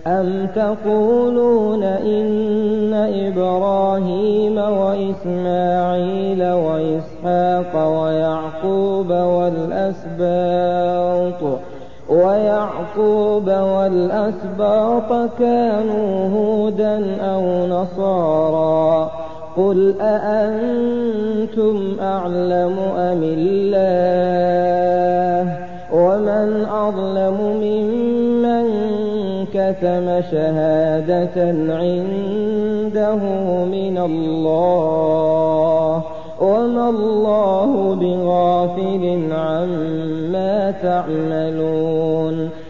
أَمْ تَقُولُونَ إِنَّ إِبْرَاهِيمَ وَإِسْمَاعِيلَ وَإِسْحَاقَ وَيَعْقُوبَ وَالْأَسْبَاطَ كَانُوا هُودًا أَوْ نَصَارَىٰ ۗ قُلْ أَأَنتُمْ أَعْلَمُ أَمِ اللَّهُ ۗ وَمَنْ أَظْلَمُ مِمَّن كَتَمَ شَهَادَةً عِندَهُ مِنَ اللَّهِ ۗ وَمَا اللَّهُ بِغَافِلٍ عَمَّا تَعْمَلُونَ